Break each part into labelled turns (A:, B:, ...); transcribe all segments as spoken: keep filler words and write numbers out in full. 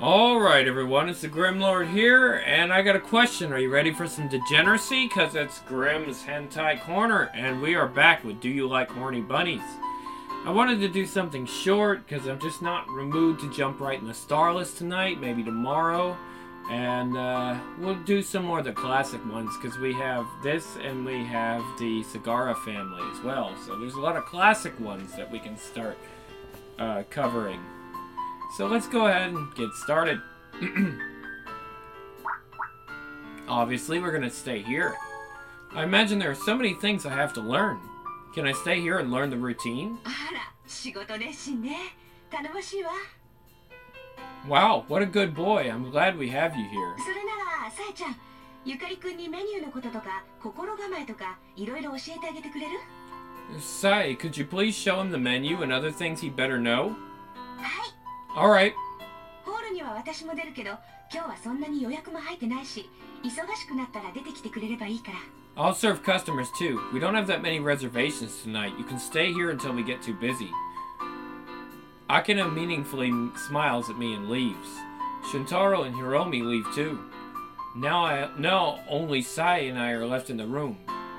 A: Alright everyone, it's the Grim Lord here, and I got a question. Are you ready for some degeneracy? Cause it's Grim's Hentai Corner, and we are back with Do You Like Horny Bunnies? I wanted to do something short, cause I'm just not in the mood to jump right in the Starlist tonight, maybe tomorrow. And uh, we'll do some more of the classic ones, cause we have this and we have the Sagara family as well. So there's a lot of classic ones that we can start uh, covering. So let's go ahead and get started. Obviously, we're going to stay here. I imagine there are so many things I have to learn. Can I stay here and learn the routine? Wow, what a good boy. I'm glad we have you here. Sai, could you please show him the menu and other things he'd better know? Alright. I'll serve customers too. We don't have that many reservations tonight. You can stay here until we get too busy. Akina meaningfully smiles at me and leaves. Shintaro and Hiromi leave too. Now I now only Sai and I are left in the room.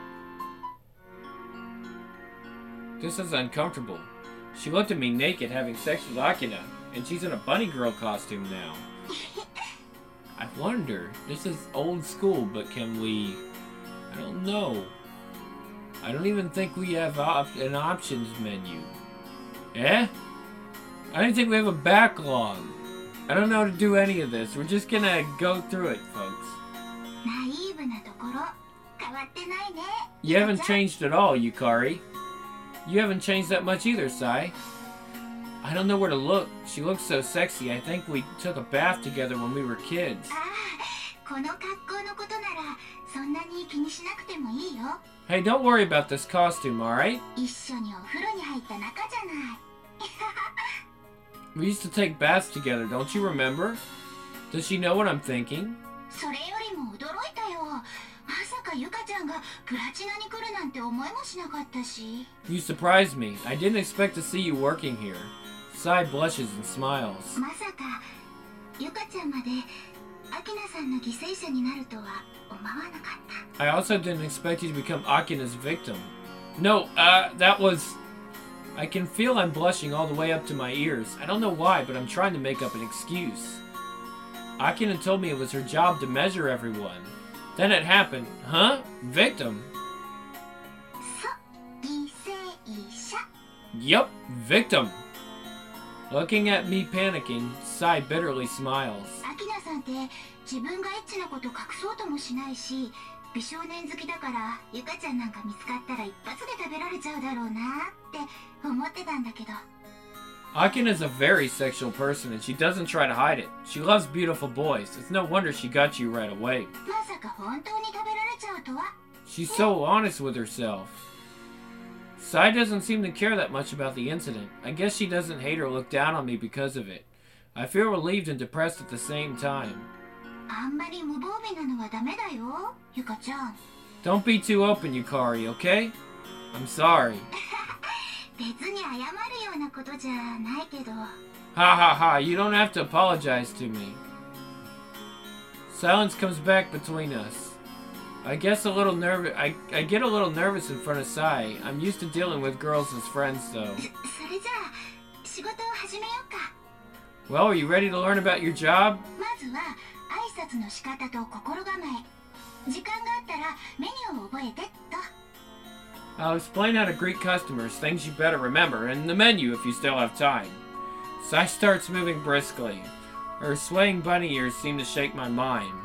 A: This is uncomfortable. She looked at me naked having sex with Akina, and she's in a bunny girl costume now. I wonder, this is old school, but can we... I don't know. I don't even think we have op an options menu. Eh? I don't think we have a backlog. I don't know how to do any of this. We're just gonna go through it, folks. You haven't changed at all, Yukari. You haven't changed that much either, Sai. I don't know where to look. She looks so sexy. I think we took a bath together when we were kids. Hey, don't worry about this costume, alright? We used to take baths together, don't you remember? Does she know what I'm thinking? You surprised me. I didn't expect to see you working here. Sai blushes and smiles. I also didn't expect you to become Akina's victim. No, uh, that was... I can feel I'm blushing all the way up to my ears. I don't know why, but I'm trying to make up an excuse. Akina told me it was her job to measure everyone. Then it happened. Huh? Victim? Yup, victim. Looking at me panicking, Sai bitterly smiles. Akina's a very sexual person and she doesn't try to hide it. She loves beautiful boys. It's no wonder she got you right away. She's so honest with herself. Sai doesn't seem to care that much about the incident. I guess she doesn't hate or look down on me because of it. I feel relieved and depressed at the same time. Don't be too open, Yukari, okay? I'm sorry. Ha ha ha, you don't have to apologize to me. Silence comes back between us. I guess a little nervous. I, I get a little nervous in front of Sai. I'm used to dealing with girls as friends, though. Well, are you ready to learn about your job? I'll explain how to greet customers, things you better remember, and the menu if you still have time. Sai starts moving briskly. Her swaying bunny ears seem to shake my mind.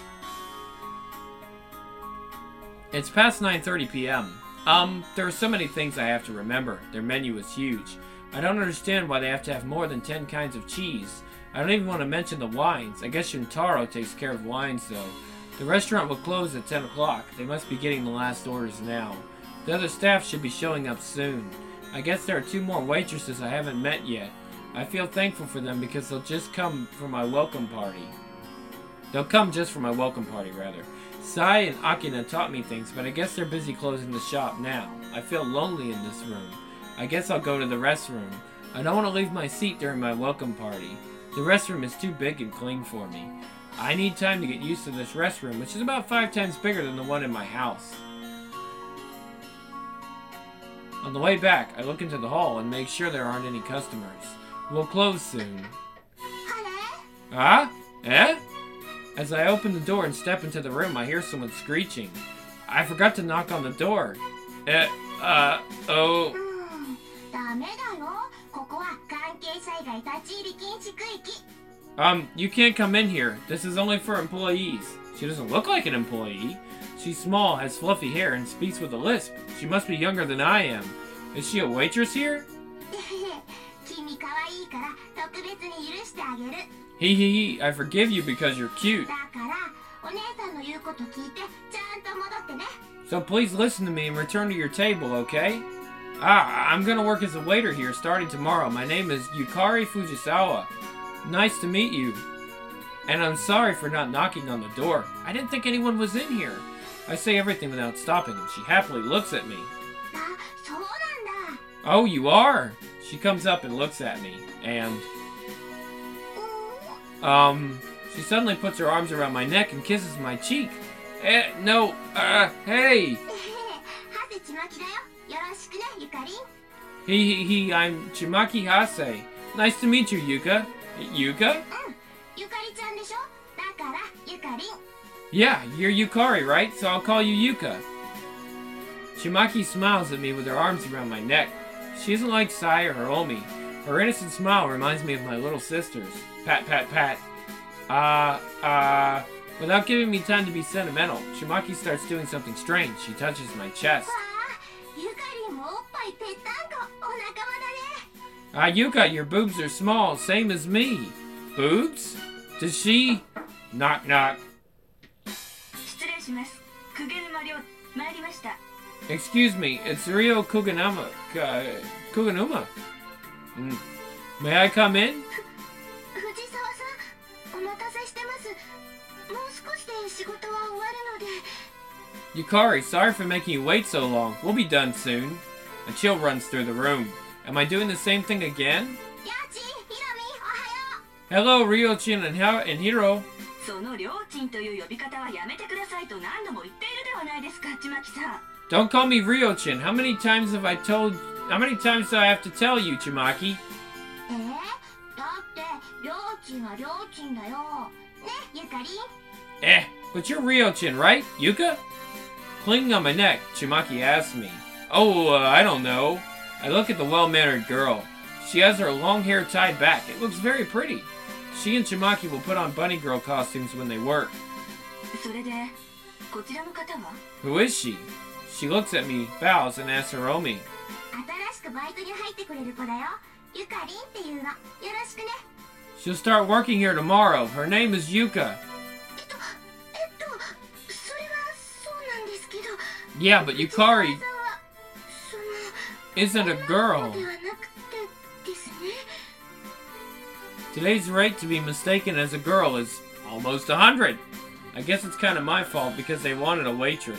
A: It's past nine thirty p m Um, there are so many things I have to remember. Their menu is huge. I don't understand why they have to have more than ten kinds of cheese. I don't even want to mention the wines. I guess Shintaro takes care of wines, though. The restaurant will close at ten o'clock. They must be getting the last orders now. The other staff should be showing up soon. I guess there are two more waitresses I haven't met yet. I feel thankful for them because they'll just come for my welcome party. They'll come just for my welcome party, rather. Sai and Akina taught me things, but I guess they're busy closing the shop now. I feel lonely in this room. I guess I'll go to the restroom. I don't want to leave my seat during my welcome party. The restroom is too big and clean for me. I need time to get used to this restroom, which is about five times bigger than the one in my house. On the way back, I look into the hall and make sure there aren't any customers. We'll close soon. Ah? Eh? As I open the door and step into the room, I hear someone screeching. I forgot to knock on the door. Eh, uh, oh... Um, you can't come in here. This is only for employees. She doesn't look like an employee. She's small, has fluffy hair, and speaks with a lisp. She must be younger than I am. Is she a waitress here? Hee hee hee, I forgive you because you're cute. So please listen to me and return to your table, okay? Ah, I'm gonna work as a waiter here starting tomorrow. My name is Yukari Fujisawa. Nice to meet you. And I'm sorry for not knocking on the door. I didn't think anyone was in here. I say everything without stopping, and she happily looks at me. Oh, you are? She comes up and looks at me, and... Um, she suddenly puts her arms around my neck and kisses my cheek. Eh, no, uh, hey! He, he, he, I'm Chimaki Hase. Nice to meet you, Yuka. Yuka? Yeah, you're Yukari, right? So I'll call you Yuka. Chimaki smiles at me with her arms around my neck. She isn't like Sai or Hiromi. Her innocent smile reminds me of my little sisters. Pat, pat, pat. Uh, uh... Without giving me time to be sentimental, Chimaki starts doing something strange. She touches my chest. Ah, Yuka, your boobs are small, same as me. Boobs? Does she... Knock, knock. Excuse me, it's Ryo Kuganuma. Uh, Kuganuma. Mm. May I come in? Yukari, sorry for making you wait so long. We'll be done soon. A chill runs through the room. Am I doing the same thing again? Hello, Ryo-chin and, and Hiro. Don't call me Ryo-chin. How many times have I told... How many times do I have to tell you, Chimaki? Eh, but you're Ryo-chin, right, Yuka? Clinging on my neck, Chimaki asks me. Oh, uh, I don't know. I look at the well-mannered girl. She has her long hair tied back. It looks very pretty. She and Chimaki will put on bunny girl costumes when they work. Who is she? She looks at me, bows, and asks Hiromi. She'll start working here tomorrow. Her name is Yuka. Yeah, but Yukari isn't a girl. Today's rate to be mistaken as a girl is almost a hundred. I guess it's kind of my fault because they wanted a waitress.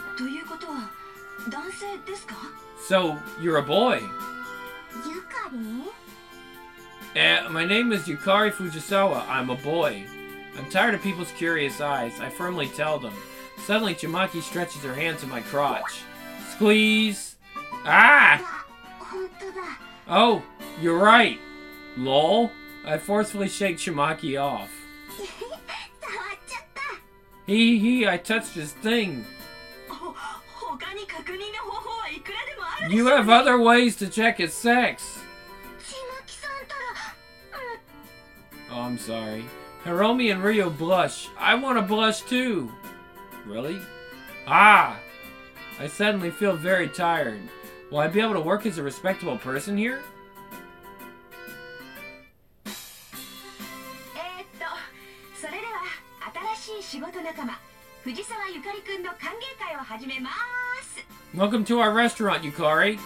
A: So, you're a boy. Yukari? Uh, my name is Yukari Fujisawa. I'm a boy. I'm tired of people's curious eyes. I firmly tell them. Suddenly, Chimaki stretches her hand to my crotch. Squeeze! Ah! Oh, you're right. Lol. I forcefully shake Chimaki off. Hee hee, I touched his thing. You have other ways to check his sex. Oh, I'm sorry. Hiromi and Ryo blush. I want to blush too. Really? Ah! I suddenly feel very tired. Will I be able to work as a respectable person here? Welcome to our restaurant, Yukari.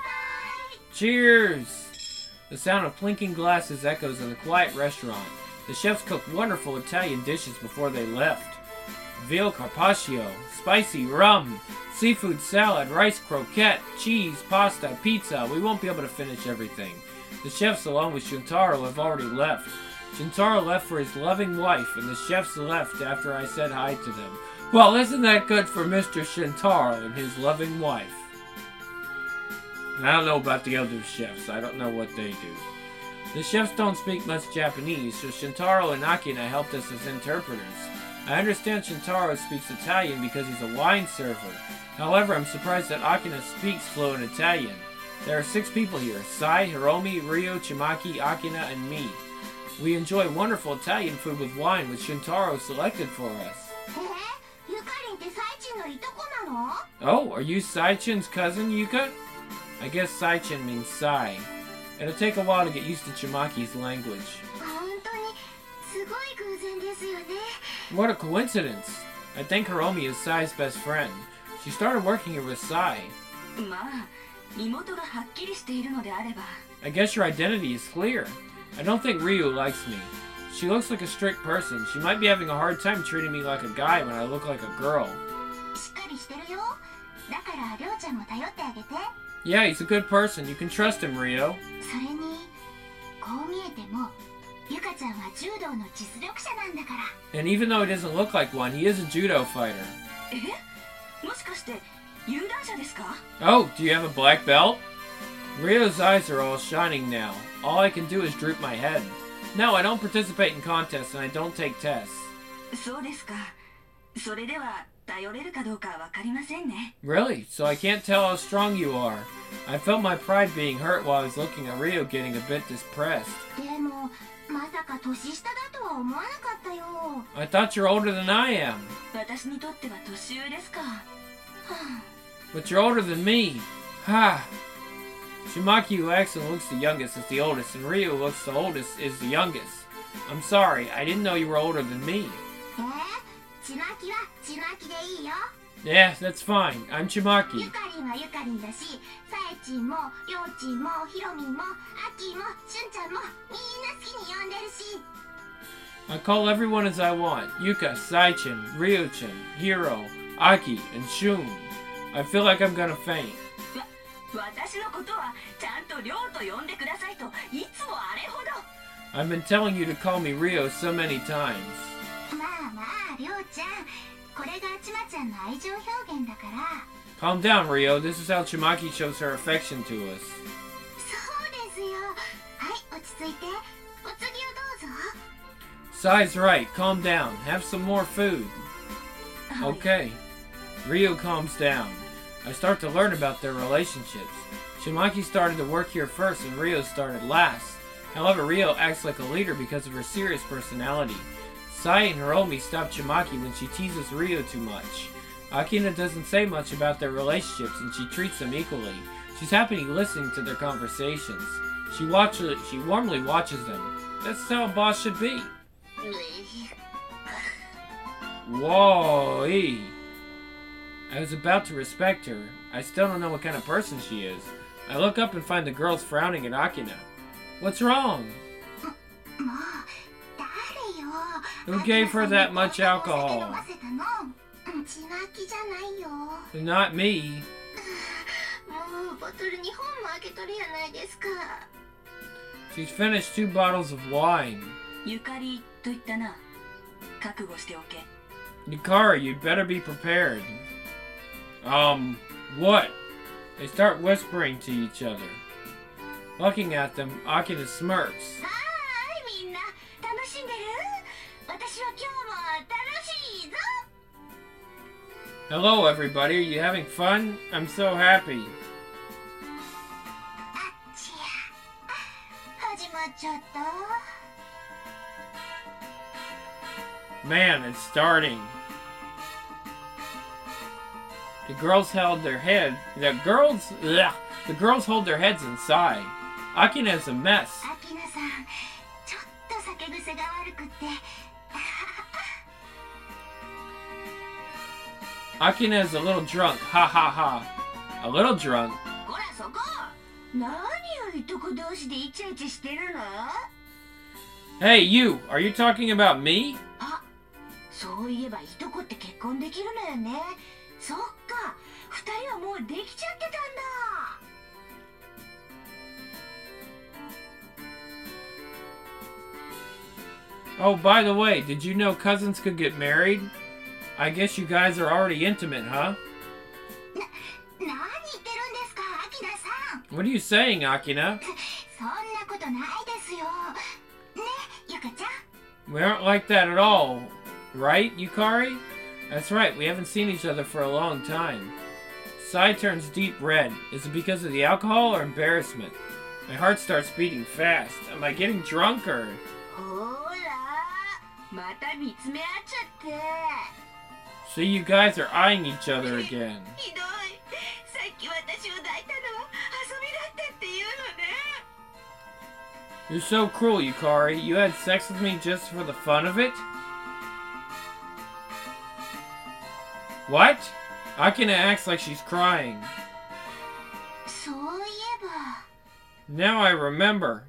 A: Cheers! The sound of clinking glasses echoes in the quiet restaurant. The chefs cooked wonderful Italian dishes before they left. Veal carpaccio, spicy rum, seafood salad, rice croquette, cheese, pasta, pizza. We won't be able to finish everything. The chefs, along with Shuntaro, have already left. Shintaro left for his loving wife, and the chefs left after I said hi to them. Well, isn't that good for Mister Shintaro and his loving wife? I don't know about the other chefs. I don't know what they do. The chefs don't speak much Japanese, so Shintaro and Akina helped us as interpreters. I understand Shintaro speaks Italian because he's a wine server. However, I'm surprised that Akina speaks fluent Italian. There are six people here: Sai, Hiromi, Ryo, Chimaki, Akina, and me. We enjoy wonderful Italian food with wine, which Shintaro selected for us. Oh, are you Saichin's cousin, Yuka? I guess Saichin means Sai. It'll take a while to get used to Chimaki's language. What a coincidence! I think Hiromi is Sai's best friend. She started working here with Sai. I guess your identity is clear. I don't think Ryu likes me. She looks like a strict person. She might be having a hard time treating me like a guy when I look like a girl. Yeah, he's a good person. You can trust him, Ryo. And even though he doesn't look like one, he is a judo fighter. Oh, do you have a black belt? Ryo's eyes are all shining now. All I can do is droop my head. No, I don't participate in contests and I don't take tests. Really? So I can't tell how strong you are. I felt my pride being hurt while I was looking at Ryo getting a bit depressed. I thought you're older than I am. But you're older than me. Ha! Chimaki, who acts and looks the youngest, is the oldest, and Ryo, who looks the oldest, is the youngest. I'm sorry, I didn't know you were older than me. Yeah, that's fine. I'm Chimaki. I call everyone as I want. Yuka, Saichin, Ryo-chan, Hiro, Aki, and Shun. I feel like I'm gonna faint. I've been telling you to call me Ryo so many times. Calm down, Ryo. This is how Chimaki shows her affection to us. Sai's right. Calm down. Have some more food. Okay. Ryo calms down. I start to learn about their relationships. Chimaki started to work here first and Ryo started last. However, Ryo acts like a leader because of her serious personality. Sai and Hiromi stop Chimaki when she teases Ryo too much. Akina doesn't say much about their relationships and she treats them equally. She's happily listening to their conversations. She watches, she warmly watches them. That's how a boss should be. Whoa, -ee. I was about to respect her. I still don't know what kind of person she is. I look up and find the girls frowning at Akina. What's wrong? Who gave her that much alcohol? Not me. She's finished two bottles of wine. Yukari, you'd better be prepared. Um, what? They start whispering to each other. Looking at them, Akina smirks. Hello, everybody. Are you having fun? I'm so happy. Man, it's starting. The girls held their head. The girls, ugh, the girls hold their heads inside. Akina is a mess. Akina is a little drunk. Ha ha ha. A little drunk. Hey, you! Are you talking about me? Oh, by the way, did you know cousins could get married? I guess you guys are already intimate, huh? What are you saying, Akina? We aren't like that at all, right, Yukari? That's right, we haven't seen each other for a long time. Sai turns deep red. Is it because of the alcohol or embarrassment? My heart starts beating fast. Am I getting drunk or... See, you guys are eyeing each other again. You're so cruel, Yukari. You had sex with me just for the fun of it? What? Akina acts like she's crying. Now I remember.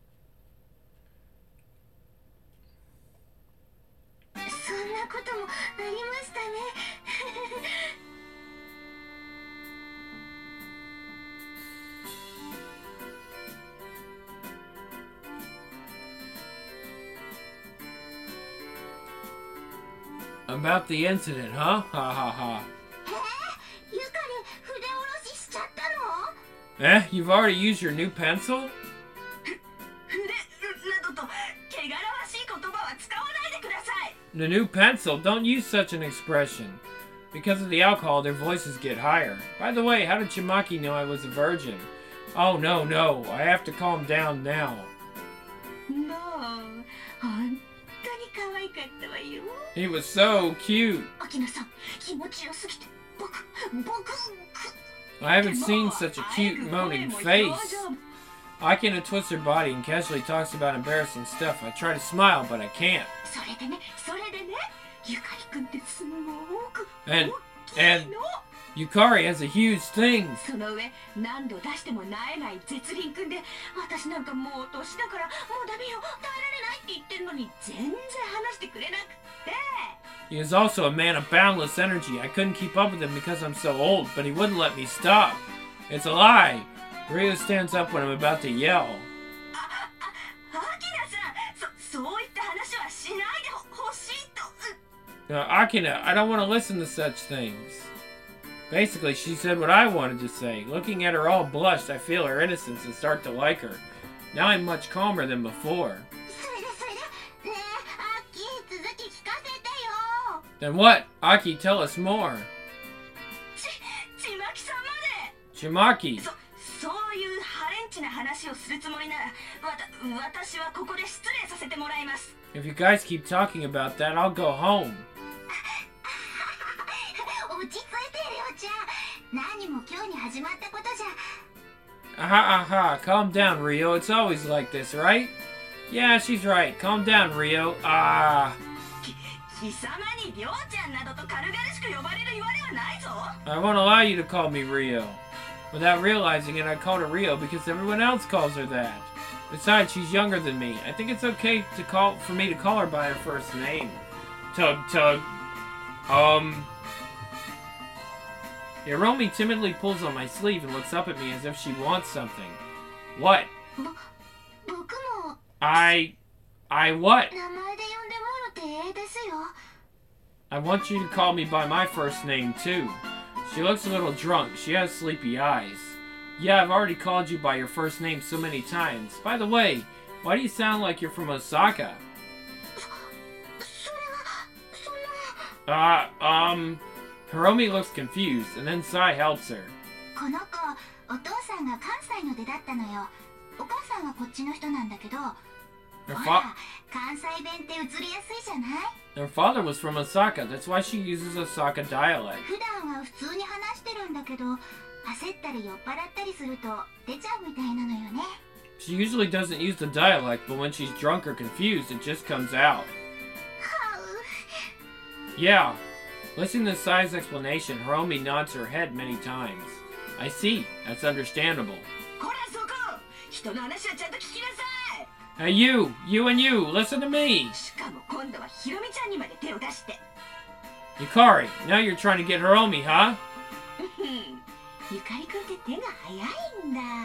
A: About the incident, huh? Ha ha ha. Eh? You've already used your new pencil? The new pencil? Don't use such an expression. Because of the alcohol, their voices get higher. By the way, how did Chimaki know I was a virgin? Oh, no, no. I have to calm down now. He was so cute. I haven't seen such a cute, moaning face. Akina twists her body and casually talks about embarrassing stuff. I try to smile, but I can't. And, and, Yukari has a huge thing. He is also a man of boundless energy. I couldn't keep up with him because I'm so old, but he wouldn't let me stop. It's a lie. Ryo stands up when I'm about to yell. Now, Akina, I don't want to listen to such things. Basically, she said what I wanted to say. Looking at her all blushed, I feel her innocence and start to like her. Now I'm much calmer than before. Then what? Aki, tell us more. Chimaki. If you guys keep talking about that, I'll go home. Aha, aha, calm down, Ryo. It's always like this, right? Yeah, she's right. Calm down, Ryo. Ah. I won't allow you to call me Ryo. Without realizing it, I called her Ryo because everyone else calls her that. Besides, she's younger than me. I think it's okay to call for me to call her by her first name. Tug Tug. Um... Hiromi timidly pulls on my sleeve and looks up at me as if she wants something. What? I... I what? I want you to call me by my first name, too. She looks a little drunk. She has sleepy eyes. Yeah, I've already called you by your first name so many times. By the way, why do you sound like you're from Osaka? Uh, um... Hiromi looks confused, and then Sai helps her. Her, fa her father was from Osaka, that's why she uses Osaka dialect. She usually doesn't use the dialect, but when she's drunk or confused, it just comes out. Yeah. Listening to Sai's explanation, Hiromi nods her head many times. I see. That's understandable. Hey you! You and you! Listen to me! Yukari, now you're trying to get Hiromi, huh?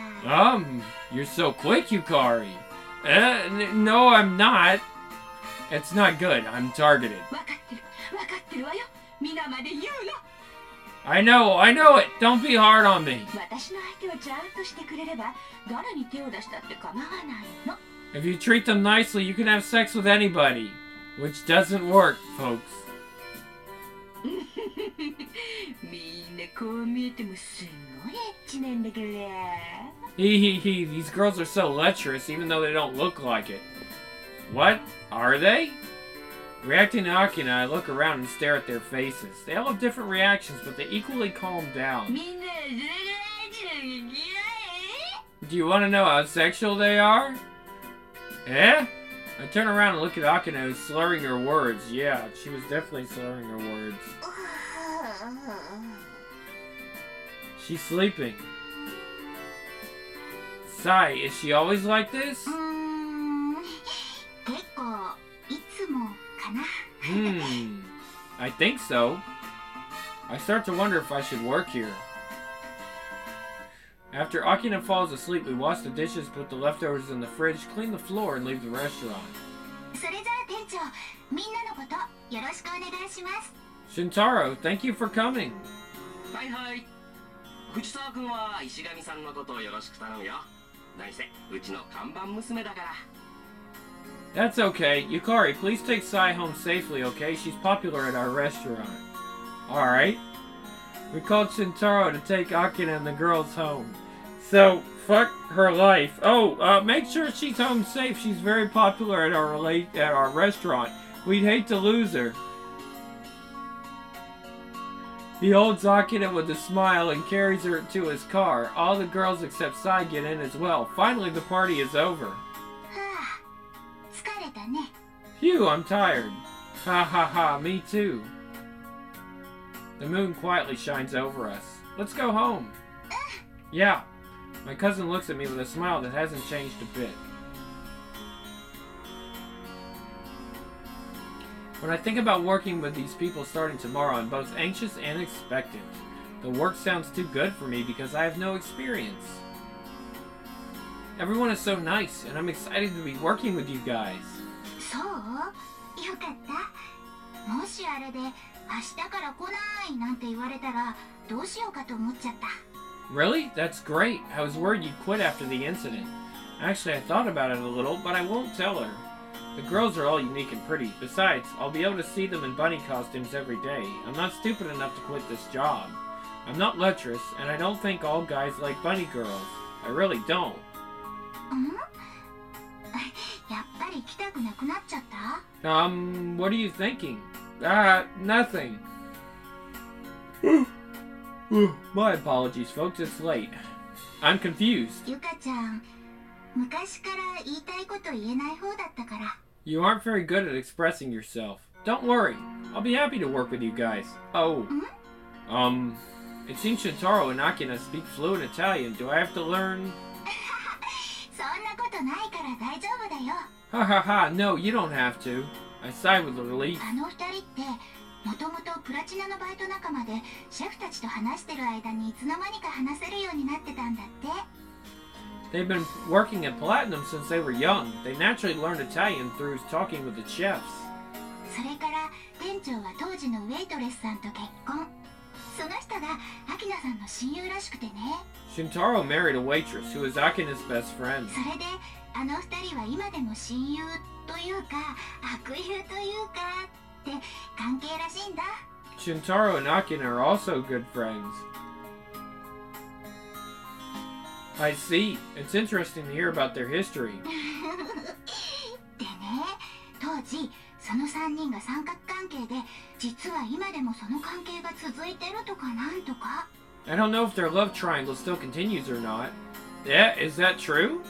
A: Um, you're so quick, Yukari. Uh, no, I'm not. It's not good. I'm targeted. I know, I know it. Don't be hard on me. If you treat them nicely, you can have sex with anybody. Which doesn't work, folks. Hee hee hee, these girls are so lecherous even though they don't look like it. What? Are they? Reacting to Akina, I look around and stare at their faces. They all have different reactions, but they equally calm down. Do you want to know how sexual they are? Eh? I turn around and look at Akina, who's slurring her words. Yeah, she was definitely slurring her words. She's sleeping. Sai, is she always like this? Hmm, I think so. I start to wonder if I should work here. After Akina falls asleep, we wash the dishes, put the leftovers in the fridge, clean the floor, and leave the restaurant. Shintaro, thank you for coming. That's okay. Yukari, please take Sai home safely, okay? She's popular at our restaurant. Alright. We called Shintaro to take Akina and the girls home. So, fuck her life. Oh, uh, make sure she's home safe. She's very popular at our relate at our restaurant. We'd hate to lose her. He holds Akina with a smile and carries her to his car. All the girls except Sai get in as well. Finally, the party is over. Phew, I'm tired. Ha ha ha, me too. The moon quietly shines over us. Let's go home. Yeah. My cousin looks at me with a smile that hasn't changed a bit. When I think about working with these people starting tomorrow, I'm both anxious and expectant. The work sounds too good for me because I have no experience. Everyone is so nice, and I'm excited to be working with you guys. Really? That's great. I was worried you'd quit after the incident. Actually, I thought about it a little, but I won't tell her. The girls are all unique and pretty. Besides, I'll be able to see them in bunny costumes every day. I'm not stupid enough to quit this job. I'm not lecherous, and I don't think all guys like bunny girls. I really don't. Um, what are you thinking? Ah, nothing. My apologies, folks. It's late. I'm confused. You aren't very good at expressing yourself. Don't worry. I'll be happy to work with you guys. Oh. Um, it seems Shintaro and Akina speak fluent Italian. Do I have to learn? Ha ha ha, no, you don't have to. I sigh with relief. They've been working at Platinum since they were young. They naturally learned Italian through talking with the chefs. Shintaro married a waitress who is Akina's best friend. Shintaro and Akina are also good friends. I see. It's interesting to hear about their history. I don't know if their love triangle still continues or not. Yeah, is that true?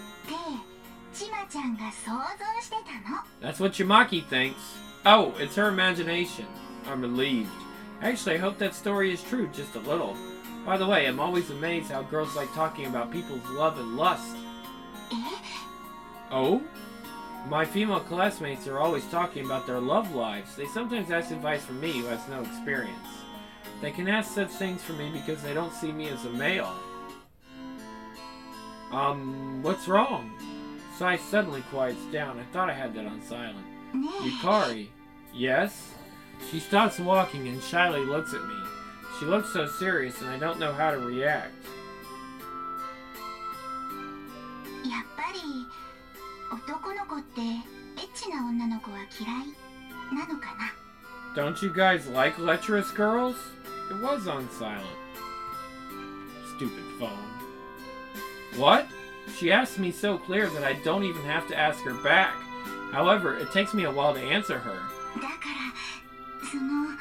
A: That's what Yamaki thinks. Oh, it's her imagination. I'm relieved. Actually, I hope that story is true, just a little. By the way, I'm always amazed how girls like talking about people's love and lust. Oh? My female classmates are always talking about their love lives. They sometimes ask advice from me who has no experience. They can ask such things from me because they don't see me as a male. Um, what's wrong? Sai suddenly quiets down. I thought I had that on silent. Yukari. Yes? She stops walking and shyly looks at me. She looks so serious and I don't know how to react.
B: やっぱり男の子ってエッチな女の子は嫌いなのかな
A: Don't you guys like lecherous girls? It was on silent. Stupid phone. What? She asked me so clear that I don't even have to ask her back. However, it takes me a while to answer her.
B: だからその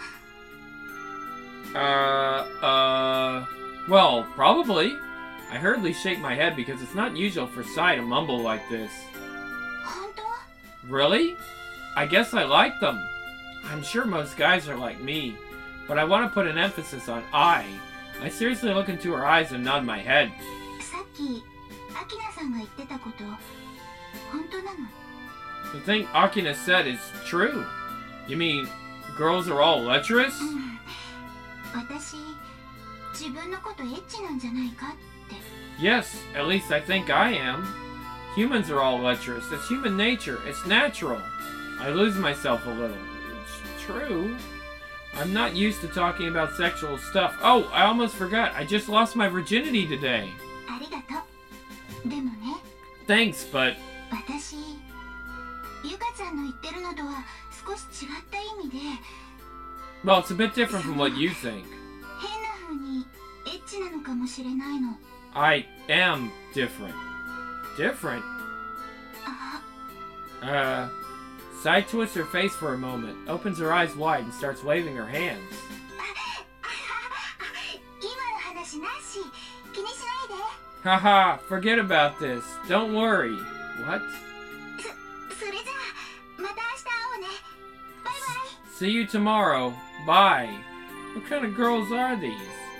A: Uh, uh, well, probably. I hurriedly shake my head because it's not usual for Sai to mumble like this.
B: 本当
A: Really? I guess I like them. I'm sure most guys are like me, but I want to put an emphasis on I. I seriously look into her eyes and nod my head.
B: さっきアキナさんが言ってたこと本当なの
A: The thing Akina said is true. You mean girls are all lecherous?
B: うん私自分のことエッチなんじゃないかって
A: Yes, at least I think I am. Humans are all lecherous. It's human nature. It's natural. I lose myself a little. It's true. I'm not used to talking about sexual stuff. Oh, I almost forgot. I just lost my virginity today.
B: ありがとうでもね
A: Thanks, but
B: 私ゆかちゃんの言ってるのとは少し違った意味で
A: well, it's a bit different from what you think.
B: 変な風にエッチなのかもしれないの
A: I am different. Different?
B: あ
A: Uh, Sai twists her face for a moment, opens her eyes wide, and starts waving her hands.
B: 今の話なし気にしないで
A: Haha, forget about this. Don't worry. What?
B: それじゃあまた明日会おうねバイバイ
A: See you tomorrow. Bye. What kind of girls are these?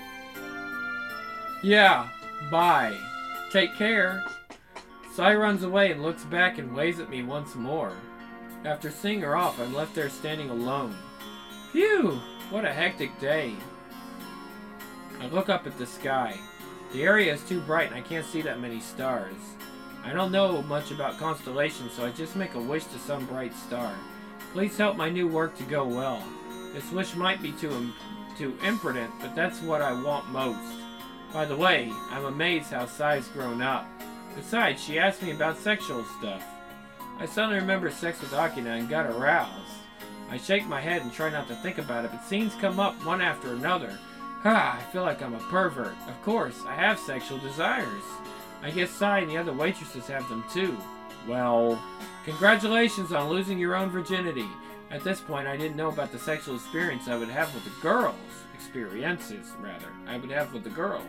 A: Yeah, bye. Take care. Sai runs away and looks back and waves at me once more. After seeing her off, I'm left there standing alone. Phew! What a hectic day. I look up at the sky. The area is too bright and I can't see that many stars. I don't know much about constellations, so I just make a wish to some bright star. Please help my new work to go well. This wish might be too, im too imprudent, but that's what I want most. By the way, I'm amazed how Sai's grown up. Besides, she asked me about sexual stuff. I suddenly remember sex with Akina and got aroused. I shake my head and try not to think about it, but scenes come up one after another. Ah, I feel like I'm a pervert. Of course, I have sexual desires. I guess Sai and the other waitresses have them too. Well, congratulations on losing your own virginity. At this point, I didn't know about the sexual experience I would have with the girls. Experiences, rather, I would have with the girls.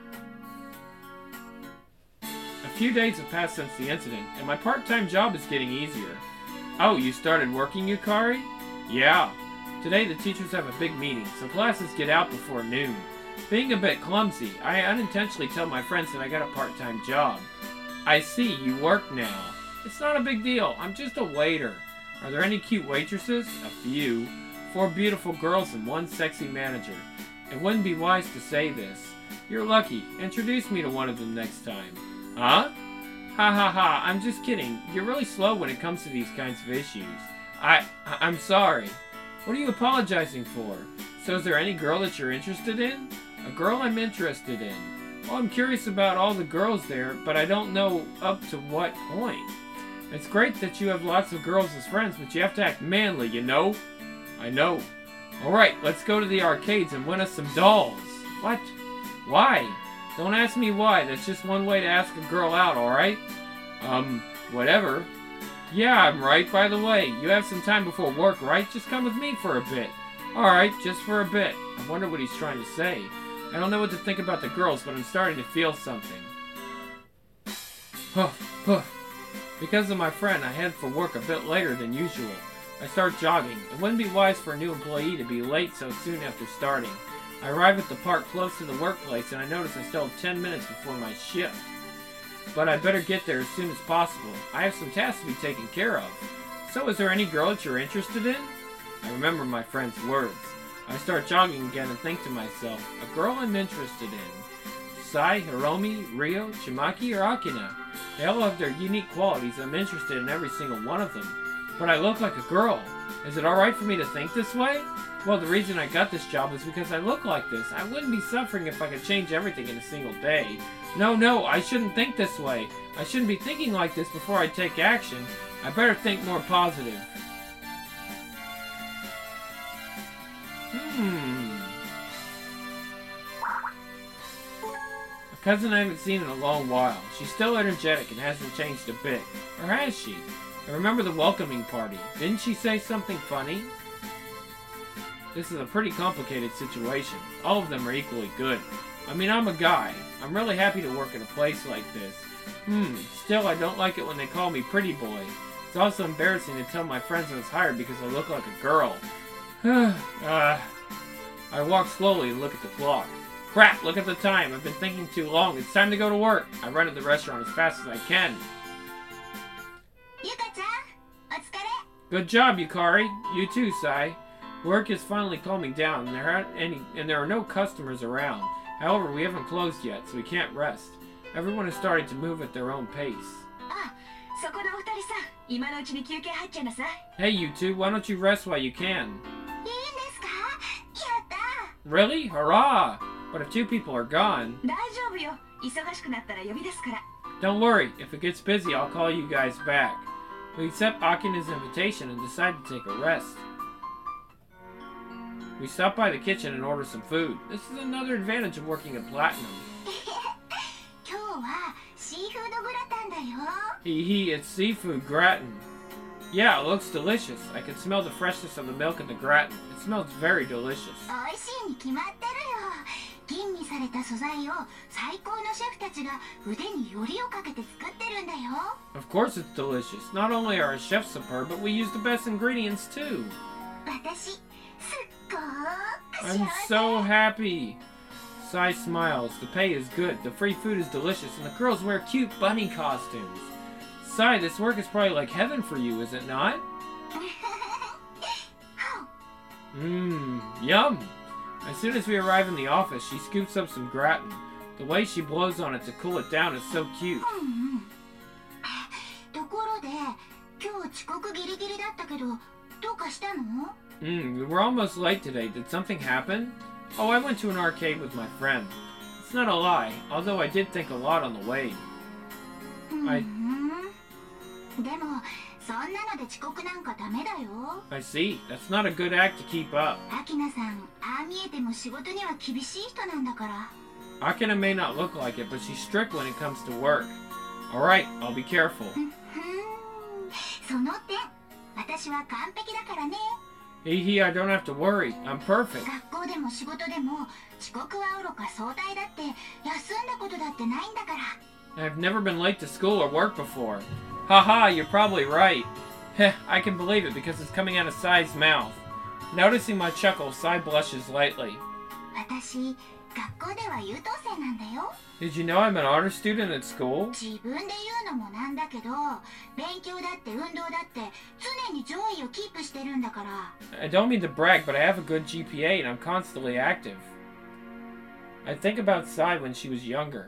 A: A few days have passed since the incident, and my part-time job is getting easier. Oh, you started working, Yukari? Yeah. Today the teachers have a big meeting, so classes get out before noon. Being a bit clumsy, I unintentionally tell my friends that I got a part-time job. I see, you work now. It's not a big deal, I'm just a waiter. Are there any cute waitresses? A few. Four beautiful girls and one sexy manager. It wouldn't be wise to say this. You're lucky. Introduce me to one of them next time. Huh? Ha ha ha, I'm just kidding. You're really slow when it comes to these kinds of issues. I, I I'm sorry. What are you apologizing for? So is there any girl that you're interested in? A girl I'm interested in. Well, I'm curious about all the girls there, but I don't know up to what point. It's great that you have lots of girls as friends, but you have to act manly, you know? I know. Alright, let's go to the arcades and win us some dolls. What? Why? Don't ask me why, that's just one way to ask a girl out, alright? Um, whatever. Yeah, I'm right, by the way. You have some time before work, right? Just come with me for a bit. Alright, just for a bit. I wonder what he's trying to say. I don't know what to think about the girls, but I'm starting to feel something. Huh, huh. Because of my friend, I head for work a bit later than usual. I start jogging. It wouldn't be wise for a new employee to be late so soon after starting. I arrive at the park close to the workplace and I notice I still have ten minutes before my shift. But I better get there as soon as possible. I have some tasks to be taken care of. So is there any girl that you're interested in? I remember my friend's words. I start jogging again and think to myself, a girl I'm interested in. Sai, Hiromi, Rio, Chimaki, or Akina. They all have their unique qualities. I'm interested in every single one of them. but I look like a girl. Is it alright for me to think this way? Well, the reason I got this job is because I look like this. I wouldn't be suffering if I could change everything in a single day. No, no, I shouldn't think this way. I shouldn't be thinking like this before I take action. I better think more positive. Hmm. A cousin I haven't seen in a long while. She's still energetic and hasn't changed a bit. Or has she? I remember the welcoming party. Didn't she say something funny? This is a pretty complicated situation. All of them are equally good. I mean, I'm a guy. I'm really happy to work at a place like this. Hmm, still I don't like it when they call me pretty boy. It's also embarrassing to tell my friends I was hired because I look like a girl. uh, I walk slowly and look at the clock. Crap, look at the time. I've been thinking too long. It's time to go to work. I run to the restaurant as fast as I can.
B: Yuka-chan, otsukare.
A: Good job, Yukari. You too, Sai. Work is finally calming down, and there aren't any, and there are no customers around. However, we haven't closed yet, so we can't rest. Everyone is starting to move at their own pace.
B: Ah, そこのお二人さん、今のうちに休憩入っちゃいなさい。
A: Hey, you two, why don't you rest while you can?
B: いいんですか？やった。
A: Really? Hurrah! But if two people are gone...
B: 大丈夫よ。忙しくなったら呼び出すから。
A: Don't worry, if it gets busy, I'll call you guys back. We accept Akina's invitation and decide to take a rest. We stop by the kitchen and order some food. This is another advantage of working at Platinum.
B: 今日はシーフードグラタンだよ。
A: Hee hee, it's seafood gratin. Yeah, it looks delicious. I can smell the freshness of the milk in the gratin. It smells very delicious.
B: 美味しいに決まってるよ。吟味された素材を最高のシェフたちが腕によりをかけて作ってるんだよ。
A: Of course it's delicious. Not only are our chefs superb, but we use the best ingredients too.
B: 私、すっごーく幸
A: I'm
B: せ。
A: so happy. Sai smiles. The pay is good, the free food is delicious, and the girls wear cute bunny costumes. Sai, this work is probably like heaven for you, is it not? Mmm, yum. As soon as we arrive in the office, she scoops up some gratin. The way she blows on it to cool it down is so cute.
B: うんうん。ところで、今日遅刻ギリギリだったけど、どうかしたの？
A: Hmm, we were almost late today. Did something happen? Oh, I went to an arcade with my friend. It's not a lie, although I did think a lot on the way.
B: うん。
A: I-
B: でも、そんなので遅刻なんかダメだよ。
A: I see. That's not a good act to keep up.
B: アキナさん、ああ見えても仕事には厳しい人なんだから。
A: Akina may not look like it, but she's strict when it comes to work. Alright, I'll be careful.
B: ふん、その点、私は完璧だからね。
A: Hee hee, I don't have to worry. I'm perfect.
B: 学校でも仕事でも遅刻はおろか早退だって休んだことだってないんだから。
A: I've never been late to school or work before. Haha, you're probably right. Heh, I can believe it because it's coming out of Sai's mouth. Noticing my chuckle, Sai blushes lightly.
B: 私、学校では優等生なんだよ。
A: Did you know I'm an honor student at school?
B: 自分で言うのもなんだけど、勉強だって運動だって常に上位をキープしてるんだから。
A: I don't mean to brag, but I have a good G P A and I'm constantly active. I think about Sai when she was younger.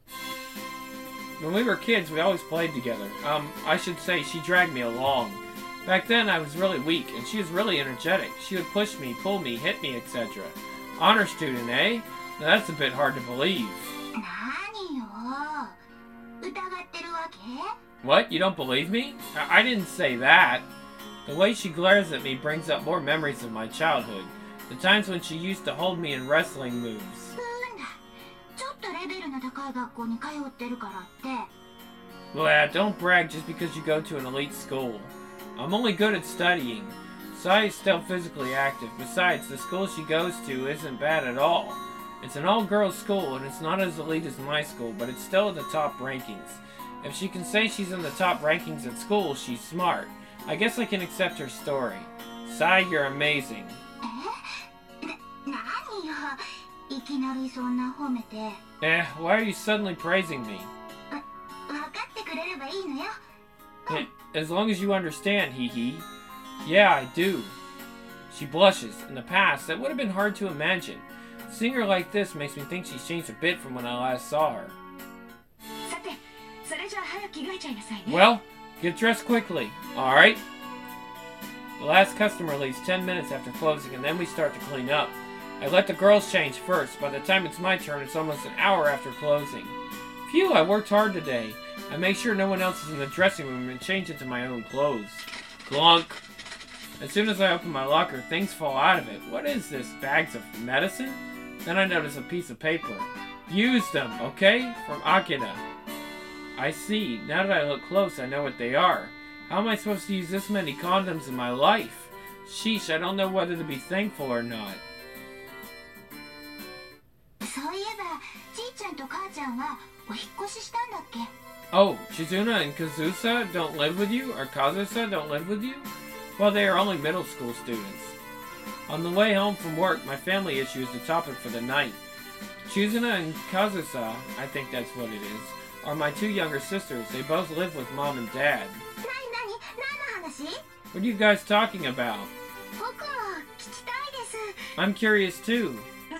A: When we were kids, we always played together. Um, I should say she dragged me along. Back then, I was really weak, and she was really energetic. She would push me, pull me, hit me, et cetera. Honor student, eh? Now that's a bit hard to believe.
B: 何よ、疑ってるわけ？
A: What? You don't believe me? I, I didn't say that. The way she glares at me brings up more memories of my childhood. The times when she used to hold me in wrestling moves.
B: うんだ。ちょっとレベルの高い学校に通ってるからって。
A: Blah, don't brag just because you go to an elite school. I'm only good at studying. Sai is still physically active. Besides, the school she goes to isn't bad at all. It's an all-girls school, and it's not as elite as my school, but it's still in the top rankings. If she can say she's in the top rankings at school, she's smart. I guess I can accept her story. Sai, you're amazing.
B: え？な、何よ。いきなりそんな褒めて。
A: Eh, why are you suddenly praising me?
B: わ、分かってくれればいいのよ。
A: Eh, as long as you understand, hee hee. Yeah, I do. She blushes. In the past, that would have been hard to imagine. Seeing her like this makes me think she's changed a bit from when I last saw her.
B: さて、それじゃあ早く着替えちゃいなさいね。
A: Well, get dressed quickly. Alright? The last customer leaves ten minutes after closing, and then we start to clean up. I let the girls change first. By the time it's my turn, it's almost an hour after closing. Phew, I worked hard today. I make sure no one else is in the dressing room and change into my own clothes. Clunk! As soon as I open my locker, things fall out of it. What is this? Bags of medicine? Then I notice a piece of paper. Use them, okay? From Akira. I see. Now that I look close, I know what they are. How am I supposed to use this many condoms in my life? Sheesh, I don't know whether to be thankful or not.
B: そういえば、じいちゃんと母ちゃんはお引っ越ししたんだっけ?
A: Oh, Shizuna and Kazusa don't live with you? Or Kazusa don't live with you? Well, they are only middle school students. On the way home from work, my family issue is the topic for the night. Chizuna and Kazusa, I think that's what it is, are my two younger sisters. They both live with mom and dad.
B: なになに、何の話?
A: What are you guys talking about?
B: 僕も聞きたいです.
A: I'm curious too.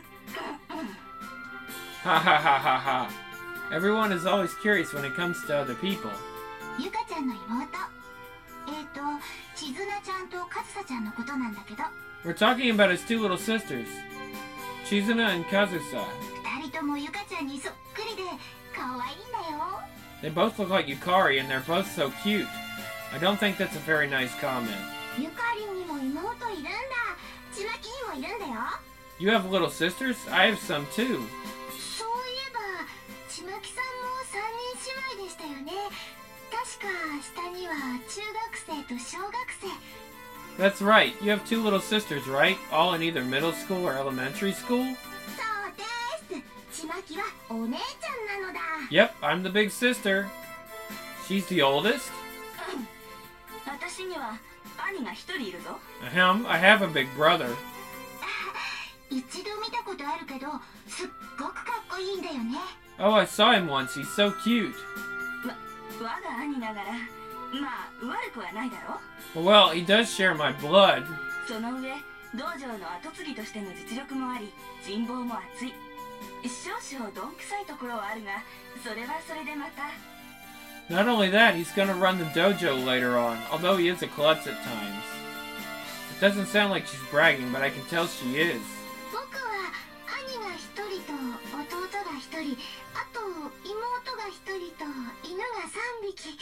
A: Ha ha ha ha ha. Everyone is always curious when it comes to other people.
B: ゆかちゃんの妹。えっと、ちずなちゃんとかずさちゃんのことなんだけど。
A: We're talking about his two little sisters, Chizuna and Kazusa.
B: 二人ともゆかちゃんにそっくりで可愛いんだよ。
A: They both look like Yukari and they're both so cute. I don't think that's a very nice comment.
B: ゆかりにも妹いるんだ。ちまきにもいるんだよ。
A: You have little sisters? I have some too.
B: そういえば、ちまきさんも三人姉妹でしたよね。確か下には中学生と小学生。
A: That's right. You have two little sisters, right? All in either middle school or elementary school?
B: そうです。ちまきはお姉ちゃんなのだ。
A: Yep, I'm the big sister. She's the oldest?
C: 私には兄が一人いるぞ。
A: Ahem, I have a big brother.
B: 一度見たことあるけど、すっごくかっこいいんだよね。
A: Oh, I saw him once. He's so cute.
C: わ、我が兄ながら、まあ悪くはないだろ。
A: Well, he does share my blood.
C: その上、道場の後継ぎとしての実力もあり、人望も厚い。少々どんくさいところはあるが、それはそれでまた。
A: Not only that, he's gonna run the dojo later on, although he is a klutz at times. It doesn't sound like she's bragging, but I can tell she is.
B: 僕は兄が一人と弟が一人、あと妹が一人と犬が三匹。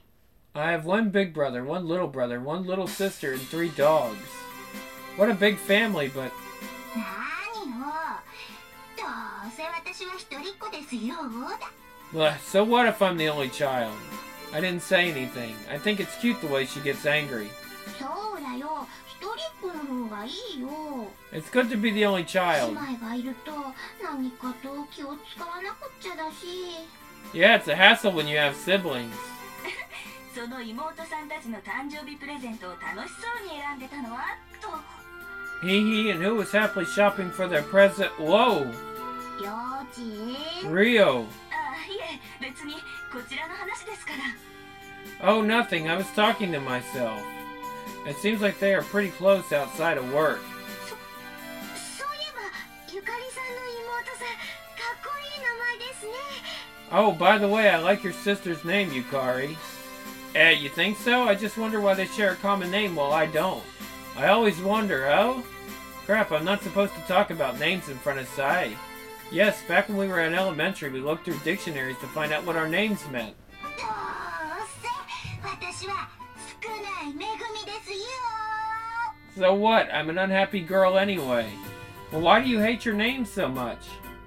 A: I have one big brother, one little brother, one little sister, and three dogs. What a big family, but...
B: 何よ。どうせ私は一人っ子ですよ。
A: Ugh, so what if I'm the only child? I didn't say anything. I think it's cute the way she gets angry.
B: そうだよ。一人っ子の方がいいよ。
A: It's good to be the only
B: 姉
A: child.
B: 妹がいると何かと気を使わなくっちゃだし。
A: Yeah, it's a hassle when you have siblings.
C: その妹さんたちの誕生日プレゼントを楽しそうに選んでたのはと。
A: Hee hee, and who was happily shopping for their present? Whoa!
B: 幼稚園。
A: Rio.
C: ああ、いえ、別にこちらの話ですから。
A: Oh, nothing. I was talking to myself. It seems like they are pretty close outside of work.
B: そ、そういえばゆかりさんの妹さん、かっこいい名前ですね。
A: Oh, by the way, I like your sister's name, Yukari. Eh, you think so? I just wonder why they share a common name while I don't. I always wonder, oh? Crap, I'm not supposed to talk about names in front of Sai. Yes, back when we were in elementary, we looked through dictionaries to find out what our names meant.
B: どうせ私は少ない恵みですよ。
A: So what? I'm an unhappy girl anyway. Well, why do you hate your name so much?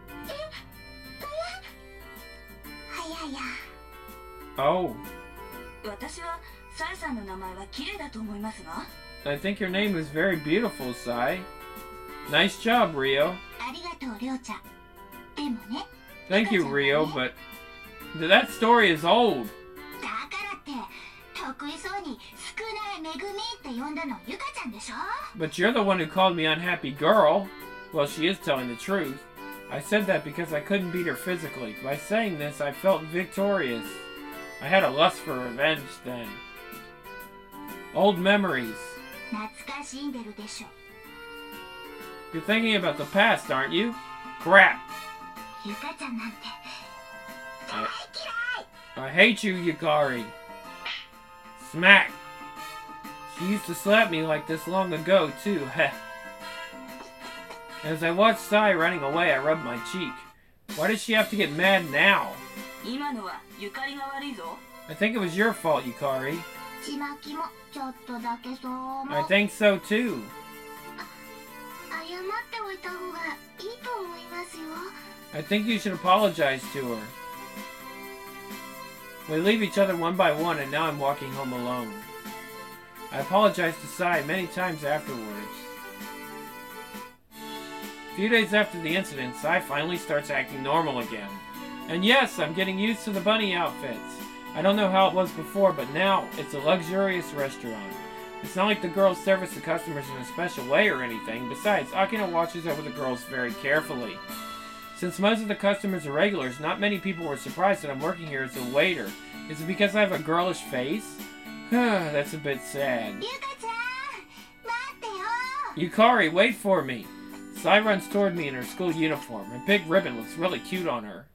B: はやや。
A: Oh,
C: 私はサイさんの名前は綺麗だと思いますが。
A: I think your name is very beautiful, Sai. Nice job, Rio.
B: ありがとう、りょうちゃん。でもね。
A: Thank you, Rio, but that story is old.
B: だからって得意そうに少ない恵みって呼んだのゆかちゃんでしょ。
A: But you're the one who called me unhappy girl. Well, she is telling the truth. I said that because I couldn't beat her physically. By saying this, I felt victorious. I had a lust for revenge then. Old memories.
B: 懐かしんでるでしょ。
A: You're thinking about the past, aren't you? Crap.
B: ゆかちゃんなんて大嫌い。
A: I hate you, Yukari. Smack. She used to slap me like this long ago, too. Heh. As I watched Sai running away, I rubbed my cheek. Why does she have to get mad now?
C: 今のはゆかりが悪いぞ。
A: I think it was your fault, Yukari.
B: ちまきもちょっとだけそう思う。
A: I think so, too.
B: 謝っておいた方がいいと思いますよ。
A: I think you should apologize to her. We leave each other one by one, and now I'm walking home alone. I apologized to Sai many times afterwards. A few days after the incident, Sai finally starts acting normal again. And yes, I'm getting used to the bunny outfits. I don't know how it was before, but now it's a luxurious restaurant. It's not like the girls service the customers in a special way or anything. Besides, Akina watches over the girls very carefully. Since most of the customers are regulars, not many people were surprised that I'm working here as a waiter. Is it because I have a girlish face? That's a bit sad.
B: ゆかちゃん、待ってよ。
A: Yukari, wait for me. Sai runs toward me in her school uniform. Her big ribbon looks really cute on her.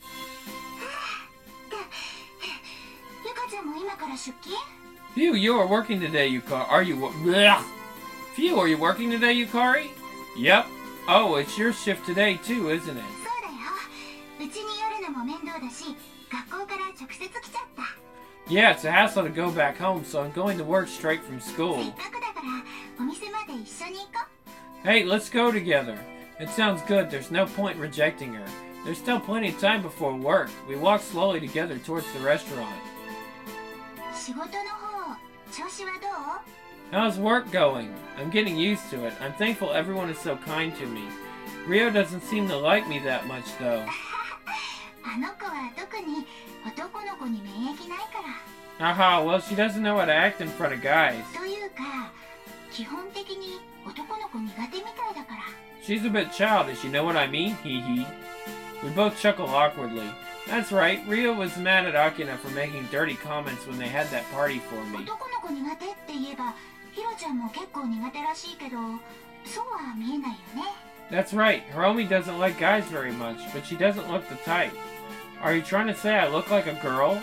B: ゆかちゃんも今から出勤？
A: Phew, you are working today, Yukari. Are you... Blech. Phew, are you working today, Yukari? Yep. Oh, it's your shift today, too, isn't it?
B: そうだよ。うちに寄るのも面倒だし、学校から直接来ちゃった。
A: Yeah, it's a hassle to go back home, so I'm going to work straight from
B: せ
A: school.
B: っかくだからお店まで一緒に行こう。
A: Hey, let's go together. It sounds good. There's no point rejecting her. There's still plenty of time before work. We walk slowly together towards the restaurant.
B: 仕事の方、調子はどう？
A: How's work going? I'm getting used to it. I'm thankful everyone is so kind to me. Rio doesn't seem to like me that much, though.
B: あの子は特に男の子に免疫ないから。
A: Aha, well, she doesn't know how to act in front of guys.
B: というか、基本的に男の子苦手みたいだから。
A: She's a bit childish, you know what I mean? Hee hee. We both chuckle awkwardly. That's right, Rio was mad at Akina for making dirty comments when they had that party for me.
B: 男の子苦手って言えば、ヒロちゃんも結構苦手らしいけど、そうは見えないよね。
A: That's right, Hiromi doesn't like guys very much, but she doesn't look the type. Are you trying to say I look like a girl?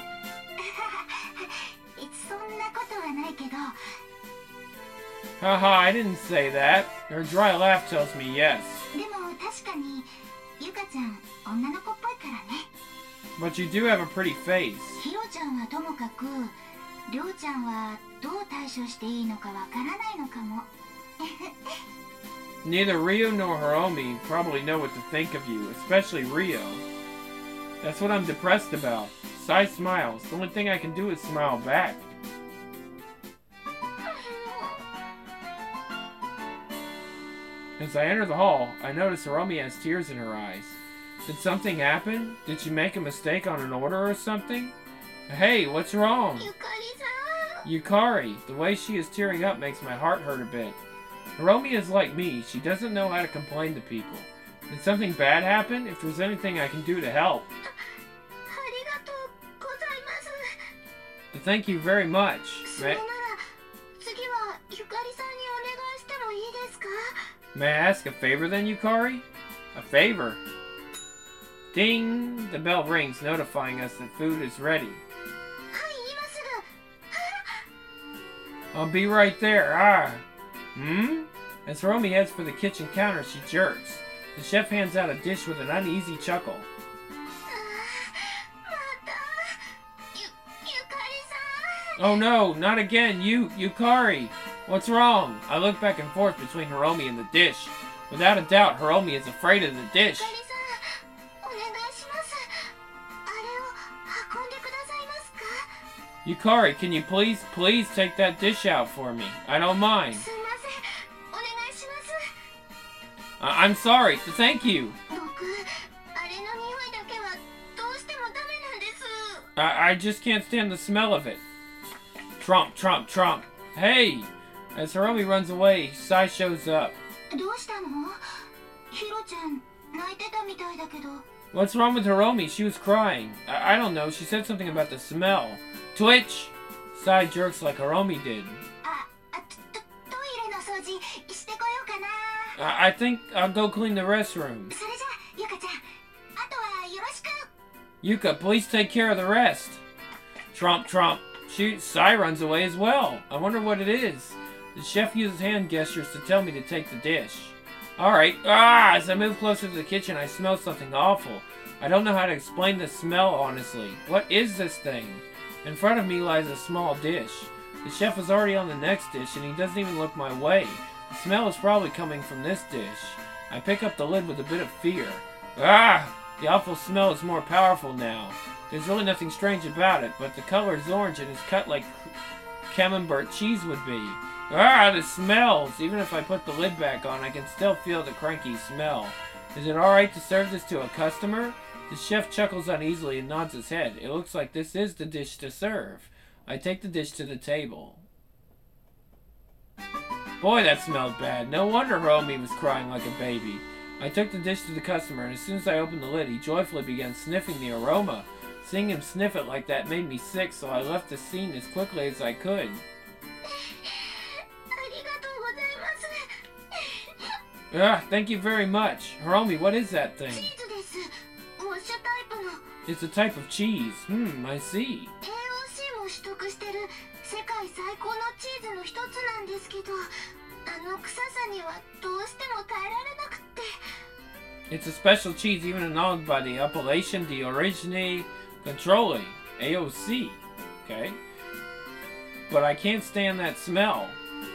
B: そんなことはないけど。
A: Haha, I didn't say that. Her dry laugh tells me yes.
B: でも確かに、ゆかちゃん、女の子っぽいからね。
A: But you do have a pretty face.
B: ヒロちゃんはともかく、りょうちゃんはどう対処していいのかわからないのかも。
A: Neither Rio nor Hiromi probably know what to think of you, especially Rio. That's what I'm depressed about. Sai smiles. The only thing I can do is smile back. As I enter the hall, I notice Hiromi has tears in her eyes. Did something happen? Did she make a mistake on an order or something? Hey, what's wrong?
B: ゆかりさん。
A: Yukari, the way she is tearing up makes my heart hurt a bit. Hiromi is like me, she doesn't know how to complain to people. Did something bad happen? If there's anything I can do to help.
B: ありがとうございます。
A: Thank you very much.
B: それなら、次はゆかりさんにお願いしてもいいですか？
A: May I ask a favor then, Yukari? A favor? Ding! The bell rings, notifying us that food is ready.
B: はい、今すぐ。
A: I'll be right there. Ah! Hmm? As Hiromi heads for the kitchen counter, she jerks. The chef hands out a dish with an uneasy chuckle.
B: また、ゆ、ゆかりさん。
A: Oh no, not again, you, Yukari! What's wrong? I look back and forth between Hiromi and the dish. Without a doubt, Hiromi is afraid of the dish.
B: ゆかりさん、お願いします。あれを運んでくださいますか？
A: Yukari, can you please, please take that dish out for me? I don't mind.
B: すみません、お願いします。
A: I- I'm sorry. Thank you.
B: 僕、あれの匂いだけはどうしてもダメなんです。
A: I, I just can't stand the smell of it. Trump, Trump, Trump. Hey! As Hiromi runs away, Sai shows up.
B: どうしたの？ヒロちゃん、泣いてたみたいだけど。
A: What's wrong with Hiromi? She was crying. I, I don't know. She said something about the smell. Twitch! Sai jerks like Hiromi did.
B: あ、あ、ト、ト、トイレの掃除してこようかな。
A: I, I think I'll go clean the restroom.
B: それじゃあ、ゆかちゃん、あとはよろしく。
A: Yuka, please take care of the rest. Trump, Trump. She, Sai runs away as well. I wonder what it is. The chef uses hand gestures to tell me to take the dish. Alright. Ah! As I move closer to the kitchen, I smell something awful. I don't know how to explain the smell, honestly. What is this thing? In front of me lies a small dish. The chef is already on the next dish, and he doesn't even look my way. The smell is probably coming from this dish. I pick up the lid with a bit of fear. Ah! The awful smell is more powerful now. There's really nothing strange about it, but the color is orange and is cut like camembert cheese would be. Ah, the smells! Even if I put the lid back on, I can still feel the cranky smell. Is it alright to serve this to a customer? The chef chuckles uneasily and nods his head. It looks like this is the dish to serve. I take the dish to the table. Boy, that smelled bad. No wonder Hiromi was crying like a baby. I took the dish to the customer, and as soon as I opened the lid, he joyfully began sniffing the aroma. Seeing him sniff it like that made me sick, so I left the scene as quickly as I could. Ah, thank you very much. Hiromi, what is that thing? It's a type of cheese. Hmm, I see. It's a special cheese even known by the appellation d'origine contrôlée, A O C. Okay. But I can't stand that smell.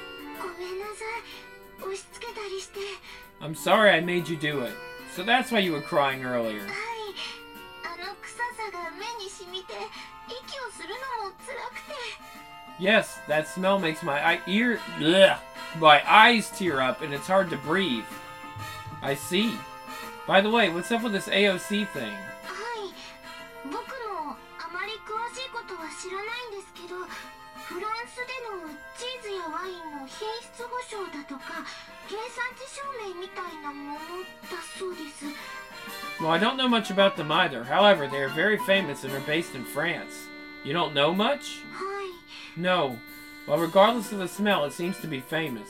A: I'm sorry I made you do it. So that's why you were crying earlier. Yes, that smell makes my eye, ear, bleh, my eyes tear up and it's hard to breathe. I see. By the way, what's up with this A O C thing? Well, I don't know much about them either. However, they are very famous and are based in France. You don't know much? No. Well, regardless of the smell, it seems to be famous.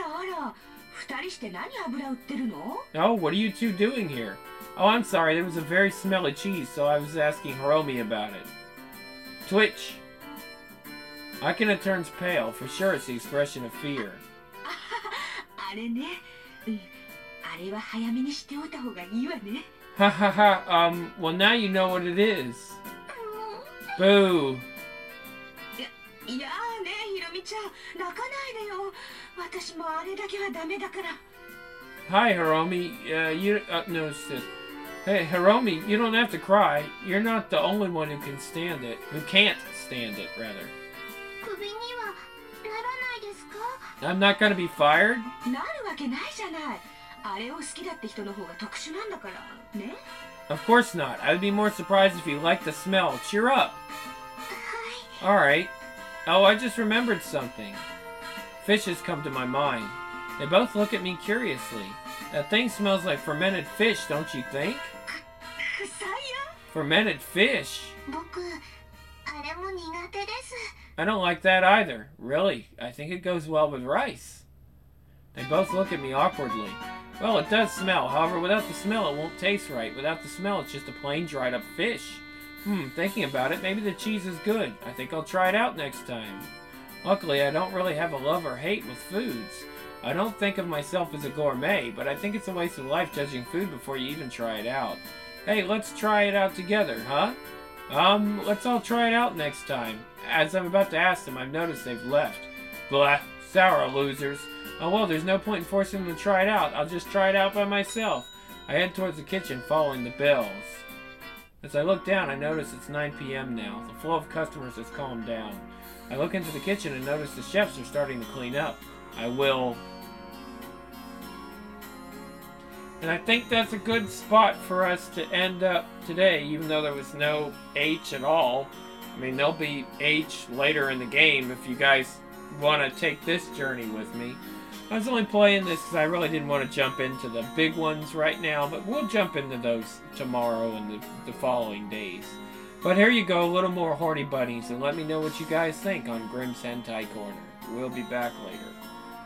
A: Oh, what are you two doing here? Oh, I'm sorry, there was a very smelly cheese, so I was asking Hiromi about it. Twitch. Akina turns pale. For sure, it's the expression of fear. Ha ha ha, um, well now you know what it is. Boo. Hi, Hiromi. Uh, you, uh, no, sis. Hey, Hiromi, you don't have to cry. You're not the only one who can stand it. Who can't stand it, rather. I'm not gonna be fired? Of course not. I would be more surprised if you liked the smell. Cheer up. Alright. Oh, I just remembered something. Fishes come to my mind. They both look at me curiously. That thing smells like fermented fish, don't you think? Fermented fish? I don't like that either. Really, I think it goes well with rice. They both look at me awkwardly. Well, it does smell. However, without the smell, it won't taste right. Without the smell, it's just a plain dried up fish. Hmm, thinking about it, maybe the cheese is good. I think I'll try it out next time. Luckily, I don't really have a love or hate with foods. I don't think of myself as a gourmet, but I think it's a waste of life judging food before you even try it out. Hey, let's try it out together, huh? Um, let's all try it out next time. As I'm about to ask them, I've noticed they've left. Blah, sour losers. Oh well, there's no point in forcing them to try it out. I'll just try it out by myself. I head towards the kitchen, following the bells. As I look down, I notice it's nine p m now. The flow of customers has calmed down. I look into the kitchen and notice the chefs are starting to clean up. I will... And I think that's a good spot for us to end up today, even though there was no H at all. I mean, there'll be H later in the game if you guys want to take this journey with me. I was only playing this because I really didn't want to jump into the big ones right now, but we'll jump into those tomorrow and the, the following days. But here you go, a little more Horny Bunnies, and let me know what you guys think on Grimm's Hentai Corner. We'll be back later.